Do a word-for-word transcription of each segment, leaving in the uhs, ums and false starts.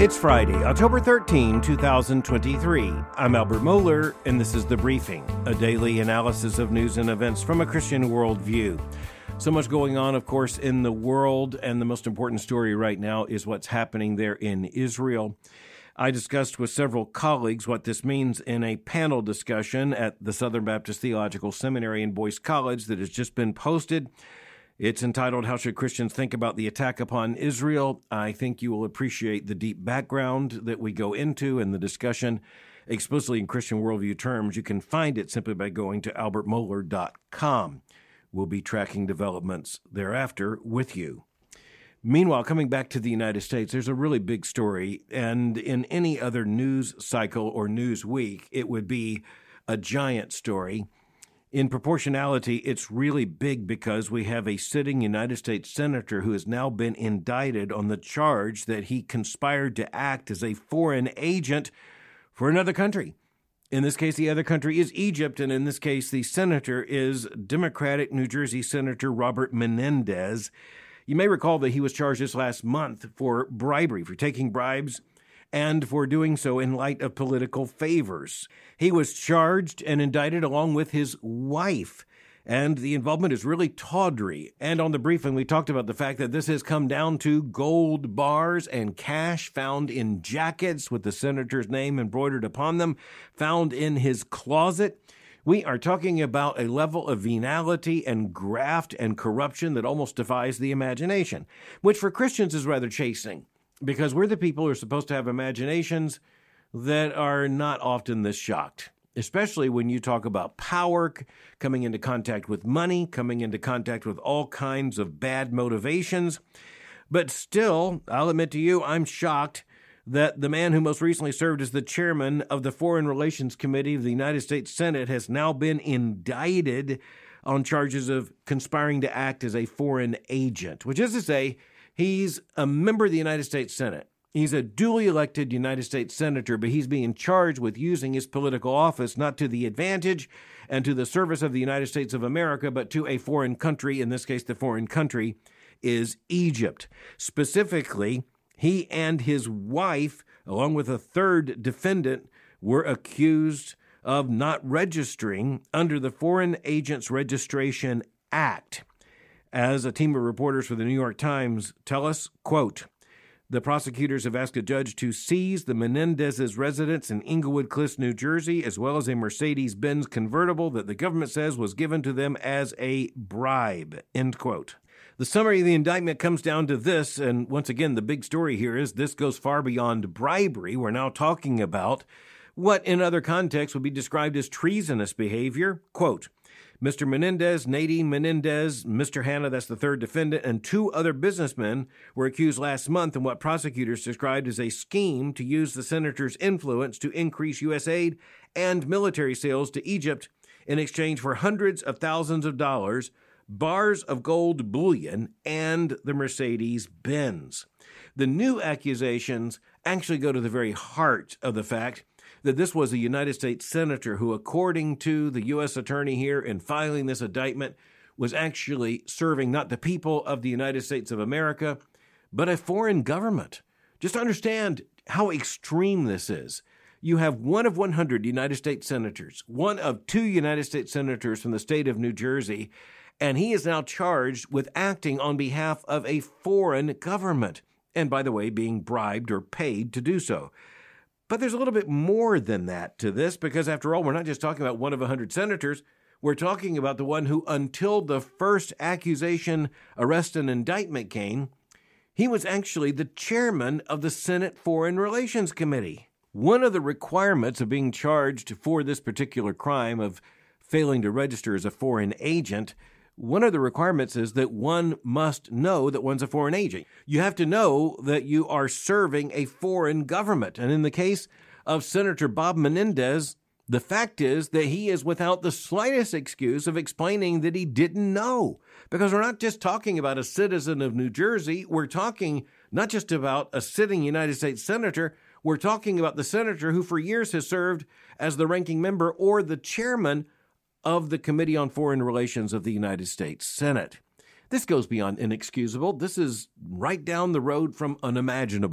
It's Friday, October thirteenth, twenty twenty-three. I'm Albert Mohler, and this is The Briefing, a daily analysis of news and events from a Christian worldview. So much going on, of course, in the world, and the most important story right now is what's happening there in Israel. I discussed with several colleagues what this means in a panel discussion at the Southern Baptist Theological Seminary in Boyce College that has just been posted. It's entitled, How Should Christians Think About the Attack Upon Israel? I think you will appreciate the deep background that we go into and the discussion explicitly in Christian worldview terms. You can find it simply by going to albert mohler dot com. We'll be tracking developments thereafter with you. Meanwhile, coming back to the United States, there's a really big story, and in any other news cycle or news week, it would be a giant story. In proportionality, it's really big because we have a sitting United States senator who has now been indicted on the charge that he conspired to act as a foreign agent for another country. In this case, the other country is Egypt, and in this case, the senator is Democratic New Jersey Senator Robert Menendez. You may recall that he was charged this last month for bribery, for taking bribes, and for doing so in light of political favors. He was charged and indicted along with his wife, and the involvement is really tawdry. And on the briefing, we talked about the fact that this has come down to gold bars and cash found in jackets with the senator's name embroidered upon them, found in his closet. We are talking about a level of venality and graft and corruption that almost defies the imagination, which for Christians is rather chastening, because we're the people who are supposed to have imaginations that are not often this shocked, especially when you talk about power, coming into contact with money, coming into contact with all kinds of bad motivations. But still, I'll admit to you, I'm shocked that the man who most recently served as the chairman of the Foreign Relations Committee of the United States Senate has now been indicted on charges of conspiring to act as a foreign agent, which is to say, he's a member of the United States Senate. He's a duly elected United States senator, but he's being charged with using his political office not to the advantage and to the service of the United States of America, but to a foreign country. In this case, the foreign country is Egypt. Specifically, he and his wife, along with a third defendant, were accused of not registering under the Foreign Agents Registration Act. As a team of reporters for the New York Times tell us, quote, the prosecutors have asked a judge to seize the Menendez's residence in Englewood Cliffs, New Jersey, as well as a Mercedes-Benz convertible that the government says was given to them as a bribe, end quote. The summary of the indictment comes down to this, and once again, the big story here is this goes far beyond bribery. We're now talking about what in other contexts would be described as treasonous behavior. Quote, Mister Menendez, Nadine Menendez, Mister Hanna, that's the third defendant, and two other businessmen were accused last month in what prosecutors described as a scheme to use the senator's influence to increase U S aid and military sales to Egypt in exchange for hundreds of thousands of dollars, bars of gold bullion, and the Mercedes-Benz. The new accusations actually go to the very heart of the fact that this was a United States senator who, according to the U S attorney here in filing this indictment, was actually serving not the people of the United States of America, but a foreign government. Just understand how extreme this is. You have one of one hundred United States senators, one of two United States senators from the state of New Jersey, and he is now charged with acting on behalf of a foreign government, and by the way, being bribed or paid to do so. But there's a little bit more than that to this, because after all, we're not just talking about one of one hundred senators. We're talking about the one who, until the first accusation, arrest, and indictment came, he was actually the chairman of the Senate Foreign Relations Committee. One of the requirements of being charged for this particular crime of failing to register as a foreign agent, one of the requirements is that one must know that one's a foreign agent. You have to know that you are serving a foreign government. And in the case of Senator Bob Menendez, the fact is that he is without the slightest excuse of explaining that he didn't know. Because we're not just talking about a citizen of New Jersey. We're talking not just about a sitting United States senator. We're talking about the senator who for years has served as the ranking member or the chairman of the Committee on Foreign Relations of the United States Senate. This goes beyond inexcusable. This is right down the road from unimaginable.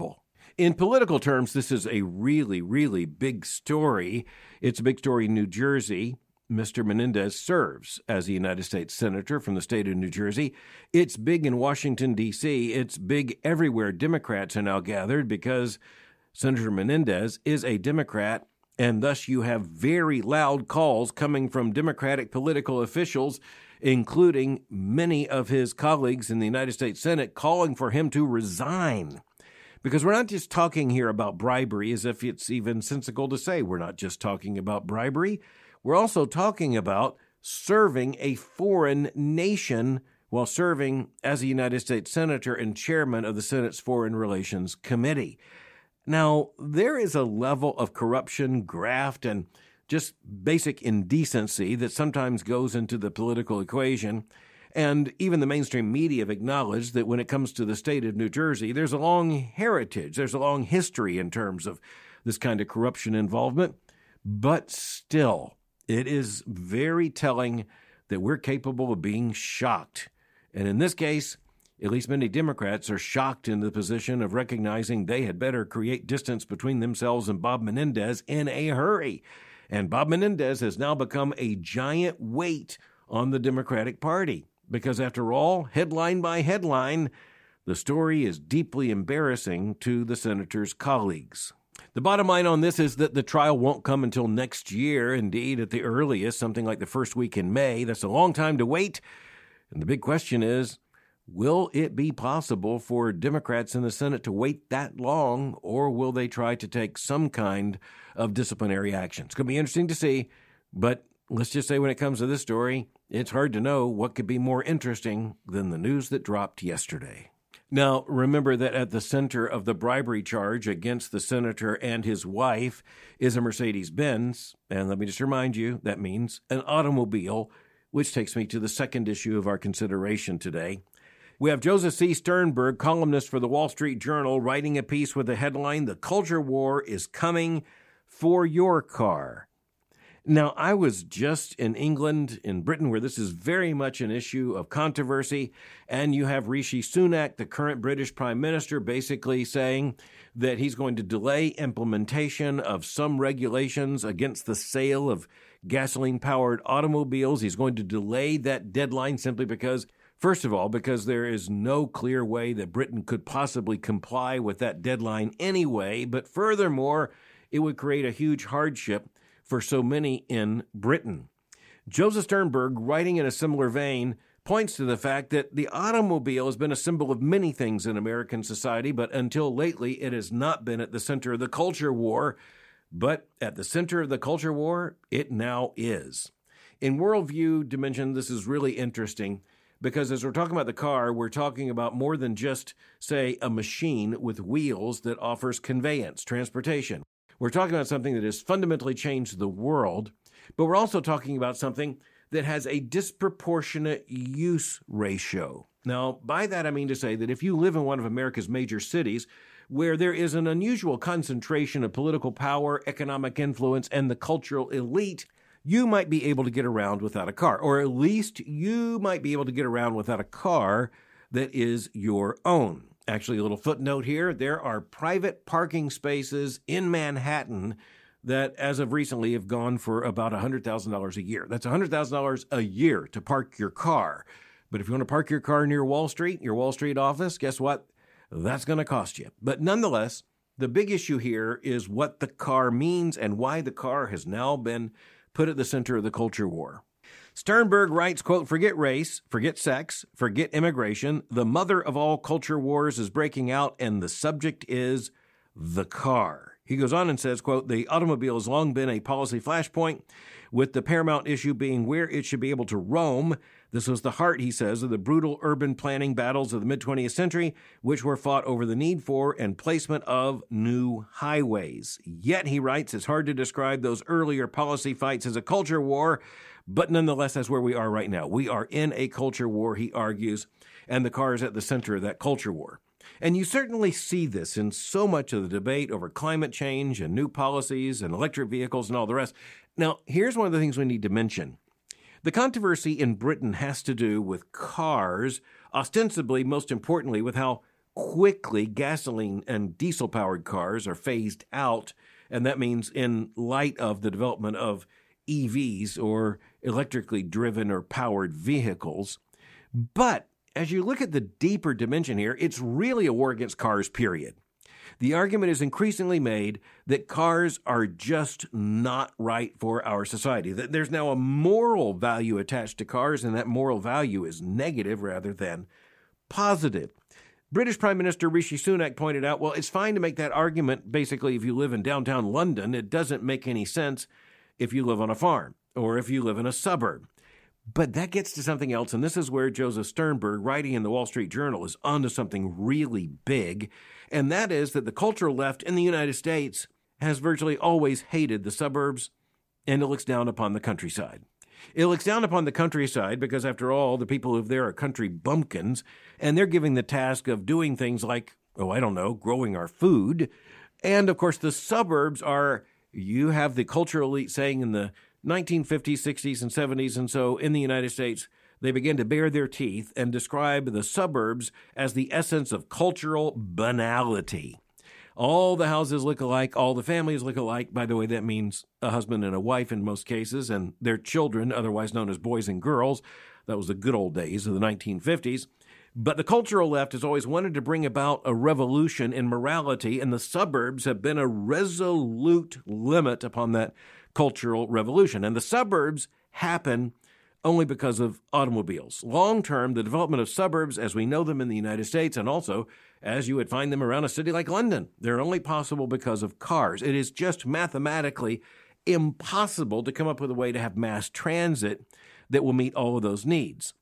In political terms, this is a really, really big story. It's a big story in New Jersey. Mister Menendez serves as a United States Senator from the state of New Jersey. It's big in Washington, D C It's big everywhere. Democrats are now gathered because Senator Menendez is a Democrat, and thus you have very loud calls coming from Democratic political officials, including many of his colleagues in the United States Senate, calling for him to resign. Because we're not just talking here about bribery, as if it's even sensible to say we're not just talking about bribery. We're also talking about serving a foreign nation while serving as a United States Senator and chairman of the Senate's Foreign Relations Committee. Now, there is a level of corruption, graft, and just basic indecency that sometimes goes into the political equation. And even the mainstream media have acknowledged that when it comes to the state of New Jersey, there's a long heritage, there's a long history in terms of this kind of corruption involvement. But still, it is very telling that we're capable of being shocked. And in this case, at least many Democrats are shocked in the position of recognizing they had better create distance between themselves and Bob Menendez in a hurry. And Bob Menendez has now become a giant weight on the Democratic Party. Because after all, headline by headline, the story is deeply embarrassing to the senator's colleagues. The bottom line on this is that the trial won't come until next year, indeed, at the earliest, something like the first week in May. That's a long time to wait. And the big question is, will it be possible for Democrats in the Senate to wait that long, or will they try to take some kind of disciplinary action? It's going to be interesting to see, but let's just say when it comes to this story, it's hard to know what could be more interesting than the news that dropped yesterday. Now, remember that at the center of the bribery charge against the senator and his wife is a Mercedes-Benz. And let me just remind you, that means an automobile, which takes me to the second issue of our consideration today. We have Joseph C. Sternberg, columnist for the Wall Street Journal, writing a piece with the headline, "The Culture War is Coming for Your Car." Now, I was just in England, in Britain, where this is very much an issue of controversy, and you have Rishi Sunak, the current British Prime Minister, basically saying that he's going to delay implementation of some regulations against the sale of gasoline-powered automobiles. He's going to delay that deadline simply because, first of all, because there is no clear way that Britain could possibly comply with that deadline anyway, but furthermore, it would create a huge hardship for so many in Britain. Joseph Sternberg, writing in a similar vein, points to the fact that the automobile has been a symbol of many things in American society, but until lately it has not been at the center of the culture war. But at the center of the culture war, it now is. In worldview dimension, this is really interesting because as we're talking about the car, we're talking about more than just, say, a machine with wheels that offers conveyance, transportation. We're talking about something that has fundamentally changed the world, but we're also talking about something that has a disproportionate use ratio. Now, by that I mean to say that if you live in one of America's major cities where there is an unusual concentration of political power, economic influence, and the cultural elite, you might be able to get around without a car, or at least you might be able to get around without a car that is your own. Actually, a little footnote here, there are private parking spaces in Manhattan that, as of recently, have gone for about one hundred thousand dollars a year. That's one hundred thousand dollars a year to park your car. But if you want to park your car near Wall Street, your Wall Street office, guess what? That's going to cost you. But nonetheless, the big issue here is what the car means and why the car has now been put at the center of the culture war. Sternberg writes, quote, "Forget race, forget sex, forget immigration. The mother of all culture wars is breaking out, and the subject is the car." He goes on and says, quote, "The automobile has long been a policy flashpoint, with the paramount issue being where it should be able to roam. This was the heart," he says, "of the brutal urban planning battles of the mid-twentieth century, which were fought over the need for and placement of new highways. Yet," he writes, "it's hard to describe those earlier policy fights as a culture war, but nonetheless, that's where we are right now. We are in a culture war," he argues, and the car is at the center of that culture war. And you certainly see this in so much of the debate over climate change and new policies and electric vehicles and all the rest. Now, here's one of the things we need to mention. The controversy in Britain has to do with cars, ostensibly, most importantly, with how quickly gasoline and diesel-powered cars are phased out, and that means in light of the development of E Vs, or electrically driven or powered vehicles. But as you look at the deeper dimension here, it's really a war against cars, period. The argument is increasingly made that cars are just not right for our society, that there's now a moral value attached to cars, and that moral value is negative rather than positive. British Prime Minister Rishi Sunak pointed out, well, it's fine to make that argument basically if you live in downtown London. It doesn't make any sense if you live on a farm or if you live in a suburb. But that gets to something else, and this is where Joseph Sternberg, writing in the Wall Street Journal, is onto something really big, and that is that the cultural left in the United States has virtually always hated the suburbs, and it looks down upon the countryside. It looks down upon the countryside because, after all, the people who live there are country bumpkins, and they're given the task of doing things like, oh, I don't know, growing our food. And, of course, the suburbs are, you have the cultural elite saying in the nineteen fifties, sixties, and seventies, and so in the United States, they began to bare their teeth and describe the suburbs as the essence of cultural banality. All the houses look alike, all the families look alike. By the way, that means a husband and a wife in most cases, and their children, otherwise known as boys and girls. That was the good old days of the nineteen fifties. But the cultural left has always wanted to bring about a revolution in morality, and the suburbs have been a resolute limit upon that cultural revolution. And the suburbs happen only because of automobiles. Long term, the development of suburbs as we know them in the United States, and also as you would find them around a city like London, they're only possible because of cars. It is just mathematically impossible to come up with a way to have mass transit that will meet all of those needs.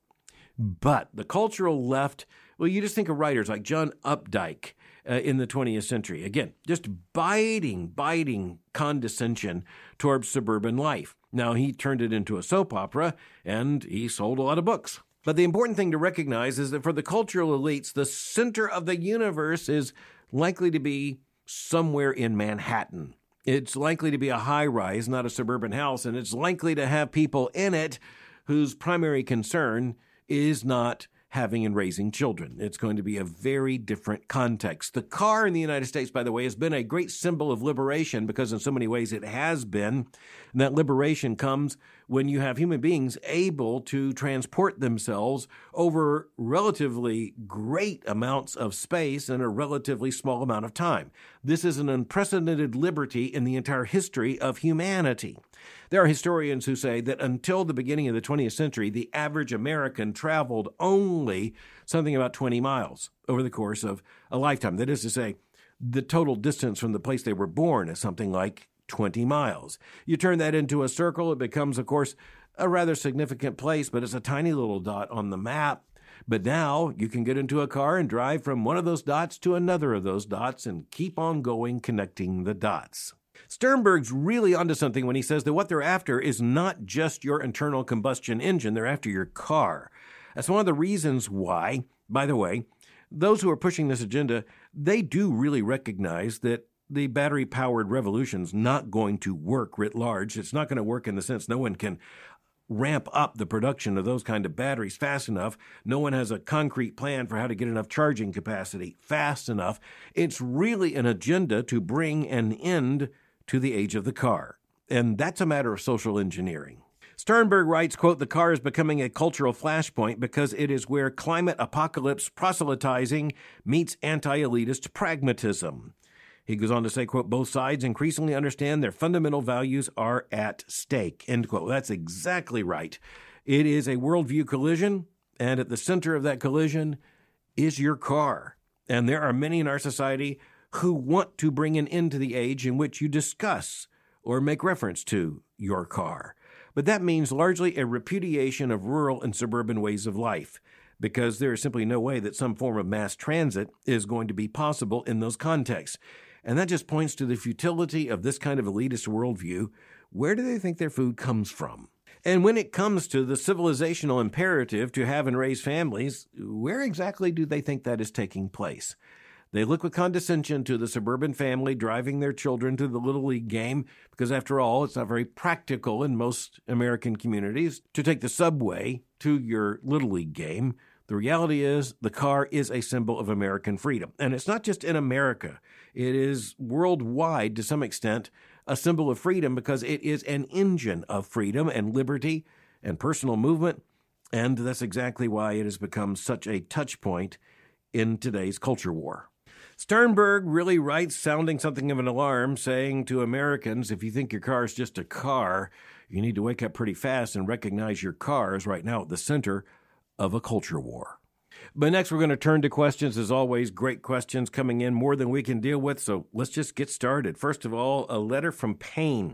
But the cultural left, well, you just think of writers like John Updike uh, in the twentieth century. Again, just biting, biting condescension towards suburban life. Now, he turned it into a soap opera, and he sold a lot of books. But the important thing to recognize is that for the cultural elites, the center of the universe is likely to be somewhere in Manhattan. It's likely to be a high-rise, not a suburban house, and it's likely to have people in it whose primary concern is not having and raising children. It's going to be a very different context. The car in the United States, by the way, has been a great symbol of liberation because in so many ways it has been. And that liberation comes when you have human beings able to transport themselves over relatively great amounts of space in a relatively small amount of time. This is an unprecedented liberty in the entire history of humanity. There are historians who say that until the beginning of the twentieth century, the average American traveled only something about twenty miles over the course of a lifetime. That is to say, the total distance from the place they were born is something like twenty miles. You turn that into a circle, it becomes, of course, a rather significant place, but it's a tiny little dot on the map. But now you can get into a car and drive from one of those dots to another of those dots and keep on going, connecting the dots. Sternberg's really onto something when he says that what they're after is not just your internal combustion engine, they're after your car. That's one of the reasons why, by the way, those who are pushing this agenda, they do really recognize that the battery-powered revolution's not going to work writ large. It's not going to work in the sense no one can ramp up the production of those kind of batteries fast enough. No one has a concrete plan for how to get enough charging capacity fast enough. It's really an agenda to bring an end to the age of the car. And that's a matter of social engineering. Sternberg writes, quote, "The car is becoming a cultural flashpoint because it is where climate apocalypse proselytizing meets anti-elitist pragmatism." He goes on to say, quote, "Both sides increasingly understand their fundamental values are at stake," end quote. That's exactly right. It is a worldview collision, and at the center of that collision is your car. And there are many in our society who want to bring an end to the age in which you discuss or make reference to your car. But that means largely a repudiation of rural and suburban ways of life, because there is simply no way that some form of mass transit is going to be possible in those contexts. And that just points to the futility of this kind of elitist worldview. Where do they think their food comes from? And when it comes to the civilizational imperative to have and raise families, where exactly do they think that is taking place? They look with condescension to the suburban family driving their children to the Little League game because, after all, it's not very practical in most American communities to take the subway to your Little League game. The reality is the car is a symbol of American freedom. And it's not just in America. It is worldwide, to some extent, a symbol of freedom because it is an engine of freedom and liberty and personal movement. And that's exactly why it has become such a touch point in today's culture war. Sternberg really writes sounding something of an alarm, saying to Americans, if you think your car is just a car, you need to wake up pretty fast and recognize your car is right now at the center of a culture war. But next, we're going to turn to questions. As always, great questions coming in, more than we can deal with. So let's just get started. First of all, a letter from Payne.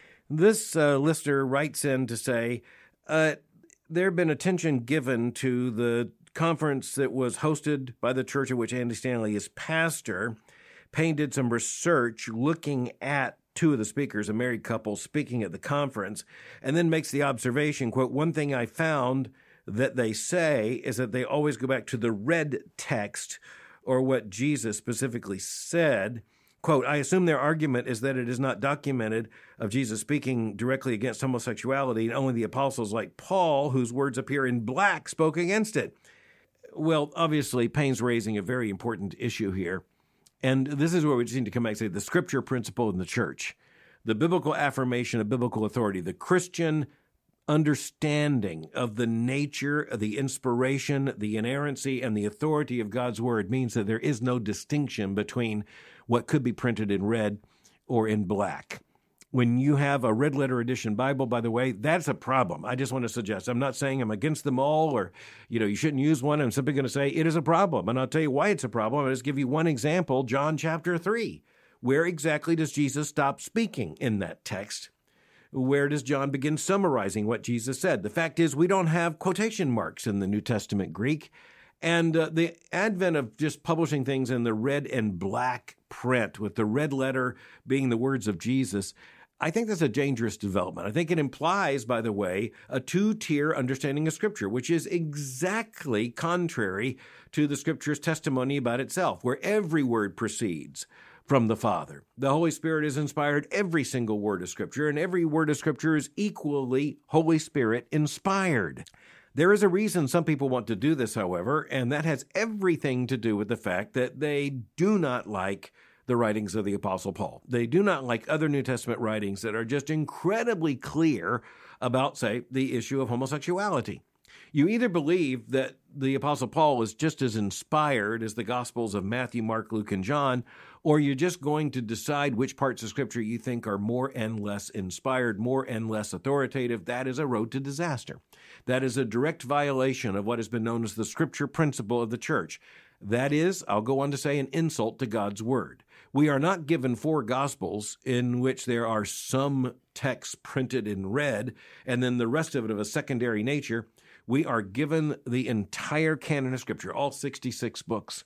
This uh, listener writes in to say, uh, there have been attention given to the conference that was hosted by the church of which Andy Stanley is pastor. Payne did some research looking at two of the speakers, a married couple, speaking at the conference, and then makes the observation, quote, one thing I found that they say is that they always go back to the red text or what Jesus specifically said. Quote, I assume their argument is that it is not documented of Jesus speaking directly against homosexuality, and only the apostles like Paul, whose words appear in black, spoke against it. Well, obviously, Payne's raising a very important issue here. And this is where we just need to come back and say the scripture principle in the church, the biblical affirmation of biblical authority, the Christian understanding of the nature, the inspiration, the inerrancy, and the authority of God's word means that there is no distinction between what could be printed in red or in black. When you have a red letter edition Bible, by the way, that's a problem. I just want to suggest, I'm not saying I'm against them all or, you know, you shouldn't use one. I'm simply going to say it is a problem. And I'll tell you why it's a problem. I'll just give you one example, John chapter three. Where exactly does Jesus stop speaking in that text? Where does John begin summarizing what Jesus said? The fact is we don't have quotation marks in the New Testament Greek. And uh, the advent of just publishing things in the red and black print, with the red letter being the words of Jesus, I think that's a dangerous development. I think it implies, by the way, a two-tier understanding of Scripture, which is exactly contrary to the Scripture's testimony about itself, where every word proceeds from the Father. The Holy Spirit has inspired every single word of Scripture, and every word of Scripture is equally Holy Spirit inspired. There is a reason some people want to do this, however, and that has everything to do with the fact that they do not like the writings of the Apostle Paul. They do not like other New Testament writings that are just incredibly clear about, say, the issue of homosexuality. You either believe that the Apostle Paul is just as inspired as the Gospels of Matthew, Mark, Luke, and John, or you're just going to decide which parts of Scripture you think are more and less inspired, more and less authoritative. That is a road to disaster. That is a direct violation of what has been known as the Scripture principle of the church. That is, I'll go on to say, an insult to God's Word. We are not given four Gospels in which there are some texts printed in red and then the rest of it of a secondary nature. We are given the entire canon of Scripture, all sixty-six books,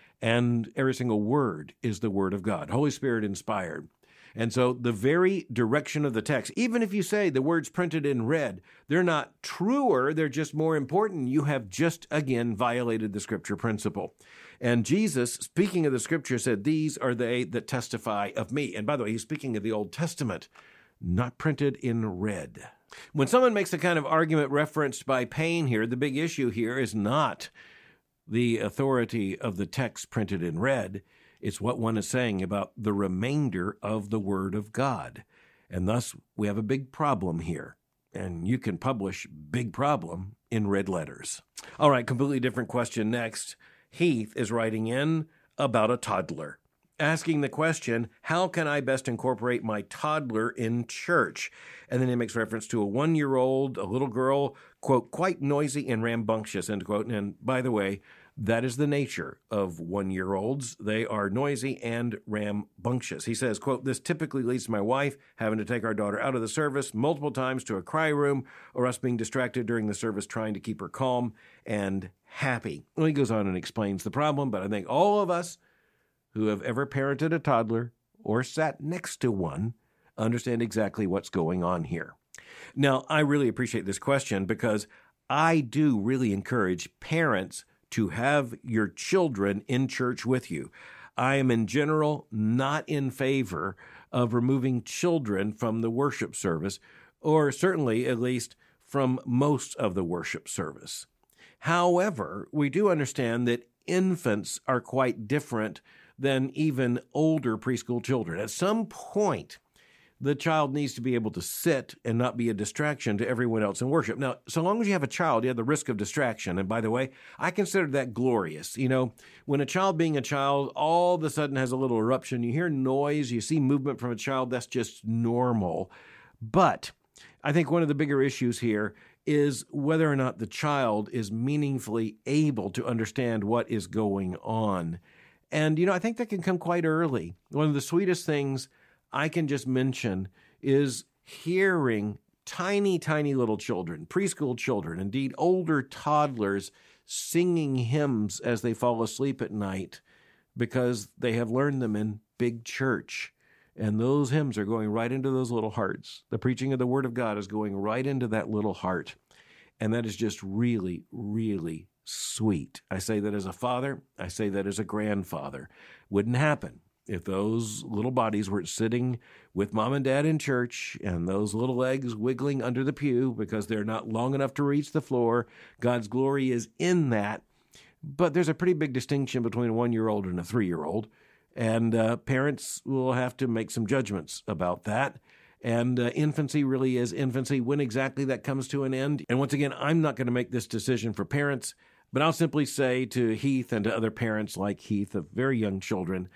and every single word is the Word of God, Holy Spirit inspired. And so the very direction of the text, even if you say the words printed in red, they're not truer, they're just more important. You have just, again, violated the Scripture principle. And Jesus, speaking of the Scripture, said, these are they that testify of me. And by the way, he's speaking of the Old Testament, not printed in red. When someone makes the kind of argument referenced by Payne here, the big issue here is not the authority of the text printed in red. It's what one is saying about the remainder of the Word of God. And thus, we have a big problem here. And you can publish big problem in red letters. All right, completely different question next. Heath is writing in about a toddler, asking the question, how can I best incorporate my toddler in church? And then he makes reference to a one-year-old, a little girl, quote, quite noisy and rambunctious, end quote. And by the way, that is the nature of one-year-olds. They are noisy and rambunctious. He says, quote, this typically leads to my wife having to take our daughter out of the service multiple times to a cry room, or us being distracted during the service trying to keep her calm and happy. Well, he goes on and explains the problem, but I think all of us who have ever parented a toddler or sat next to one understand exactly what's going on here. Now, I really appreciate this question because I do really encourage parents to have your children in church with you. I am in general not in favor of removing children from the worship service, or certainly at least from most of the worship service. However, we do understand that infants are quite different than even older preschool children. At some point, the child needs to be able to sit and not be a distraction to everyone else in worship. Now, so long as you have a child, you have the risk of distraction. And by the way, I consider that glorious. You know, when a child being a child all of a sudden has a little eruption, you hear noise, you see movement from a child, that's just normal. But I think one of the bigger issues here is whether or not the child is meaningfully able to understand what is going on. And, you know, I think that can come quite early. One of the sweetest things I can just mention is hearing tiny, tiny little children, preschool children, indeed older toddlers, singing hymns as they fall asleep at night because they have learned them in big church. And those hymns are going right into those little hearts. The preaching of the Word of God is going right into that little heart. And that is just really, really sweet. I say that as a father. I say that as a grandfather. Wouldn't happen if those little bodies were sitting with mom and dad in church and those little legs wiggling under the pew because they're not long enough to reach the floor. God's glory is in that. But there's a pretty big distinction between a one-year-old and a three-year-old. And uh, parents will have to make some judgments about that. And uh, infancy really is infancy, when exactly that comes to an end. And once again, I'm not going to make this decision for parents, but I'll simply say to Heath and to other parents like Heath of very young children,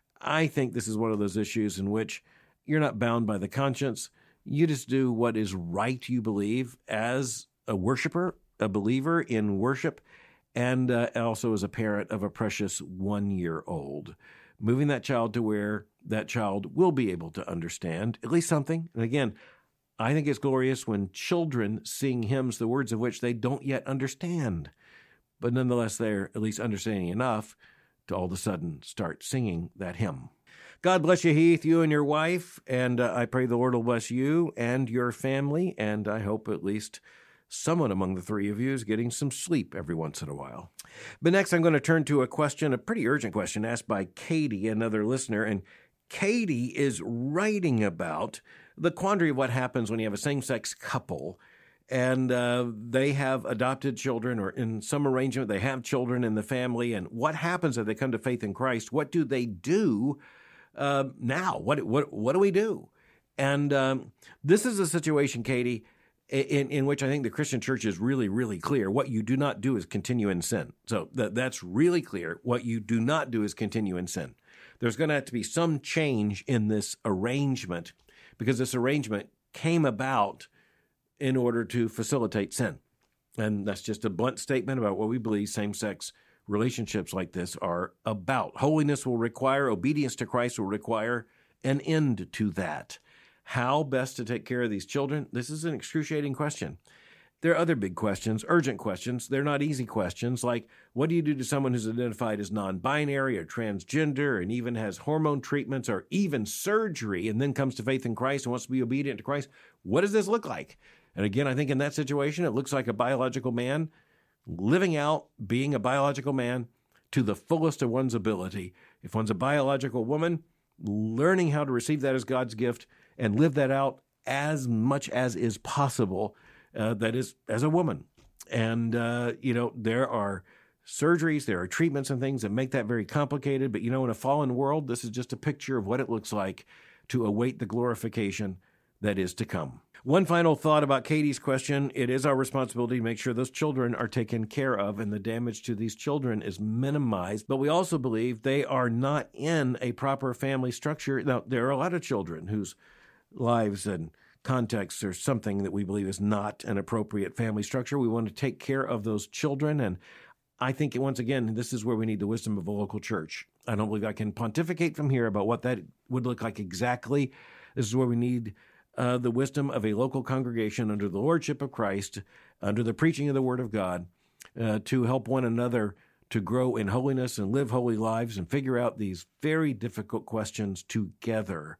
I think this is one of those issues in which you're not bound by the conscience. You just do what is right, you believe, as a worshiper, a believer in worship, and uh, also as a parent of a precious one-year-old. Moving that child to where that child will be able to understand at least something. And again, I think it's glorious when children sing hymns, the words of which they don't yet understand. But nonetheless, they're at least understanding enough to all of a sudden start singing that hymn. God bless you, Heath, you and your wife, and uh, I pray the Lord will bless you and your family, and I hope at least someone among the three of you is getting some sleep every once in a while. But next, I'm going to turn to a question, a pretty urgent question asked by Katie, another listener, and Katie is writing about the quandary of what happens when you have a same-sex couple and uh, they have adopted children, or in some arrangement they have children in the family, and what happens if they come to faith in Christ? What do they do uh, now? What, what, what do we do? And um, this is a situation, Katie, In, in which I think the Christian church is really, really clear. What you do not do is continue in sin. So that, that's really clear. What you do not do is continue in sin. There's going to have to be some change in this arrangement because this arrangement came about in order to facilitate sin. And that's just a blunt statement about what we believe same-sex relationships like this are about. Holiness will require, obedience to Christ will require an end to that. How best to take care of these children? This is an excruciating question. There are other big questions, urgent questions. They're not easy questions, like what do you do to someone who's identified as non-binary or transgender and even has hormone treatments or even surgery and then comes to faith in Christ and wants to be obedient to Christ? What does this look like? And again, I think in that situation, it looks like a biological man living out being a biological man to the fullest of one's ability. If one's a biological woman, learning how to receive that as God's gift and live that out as much as is possible, uh, that is, as a woman. And, uh, you know, there are surgeries, there are treatments and things that make that very complicated. But, you know, in a fallen world, this is just a picture of what it looks like to await the glorification that is to come. One final thought about Katie's question. It is our responsibility to make sure those children are taken care of and the damage to these children is minimized. But we also believe they are not in a proper family structure. Now, there are a lot of children whose lives and contexts are something that we believe is not an appropriate family structure. We want to take care of those children. And I think, once again, this is where we need the wisdom of a local church. I don't believe I can pontificate from here about what that would look like exactly. This is where we need Uh, the wisdom of a local congregation under the lordship of Christ, under the preaching of the Word of God, uh, to help one another to grow in holiness and live holy lives and figure out these very difficult questions together.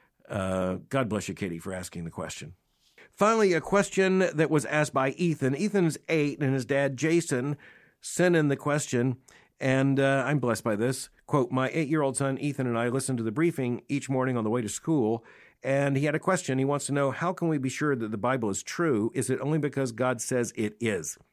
Uh, God bless you, Katie, for asking the question. Finally, a question that was asked by Ethan. Ethan's eight, and his dad, Jason, sent in the question, and uh, I'm blessed by this. Quote, my eight-year-old son, Ethan, and I listen to the briefing each morning on the way to school, and he had a question. He wants to know, how can we be sure that the Bible is true? Is it only because God says it is?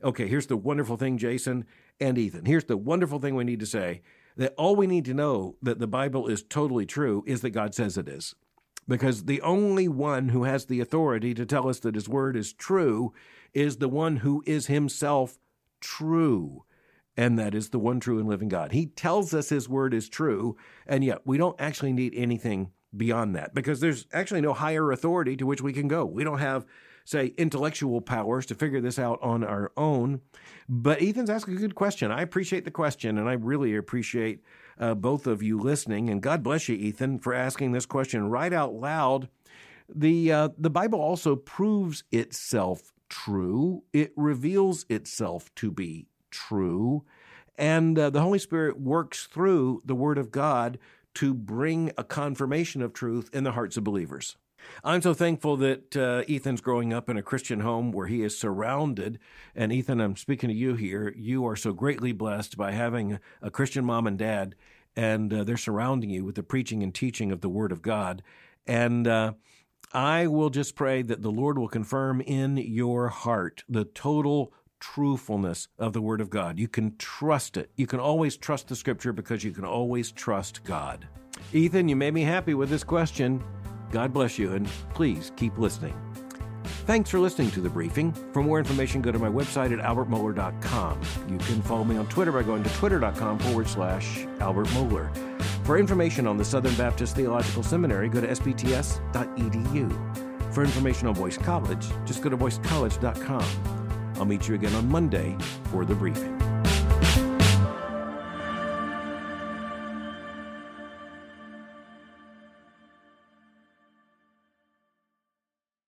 Okay, here's the wonderful thing, Jason and Ethan. Here's the wonderful thing we need to say, that all we need to know that the Bible is totally true is that God says it is. Because the only one who has the authority to tell us that his word is true is the one who is himself true. And that is the one true and living God. He tells us his word is true, and yet we don't actually need anything beyond that, because there's actually no higher authority to which we can go. We don't have, say, intellectual powers to figure this out on our own. But Ethan's asking a good question. I appreciate the question, and I really appreciate uh, both of you listening. And God bless you, Ethan, for asking this question right out loud. The uh, the Bible also proves itself true. It reveals itself to be true. And uh, the Holy Spirit works through the Word of God to bring a confirmation of truth in the hearts of believers. I'm so thankful that uh, Ethan's growing up in a Christian home where he is surrounded. And Ethan, I'm speaking to you here. You are so greatly blessed by having a Christian mom and dad, and uh, they're surrounding you with the preaching and teaching of the Word of God. And uh, I will just pray that the Lord will confirm in your heart the total truthfulness of the Word of God. You can trust it. You can always trust the Scripture because you can always trust God. Ethan, you made me happy with this question. God bless you, and please keep listening. Thanks for listening to The Briefing. For more information, go to my website at albert mohler dot com. You can follow me on Twitter by going to twitter.com forward slash Albert Mohler. For information on the Southern Baptist Theological Seminary, go to s b t s dot e d u. For information on Boyce College, just go to boyce college dot com. I'll meet you again on Monday for The Briefing.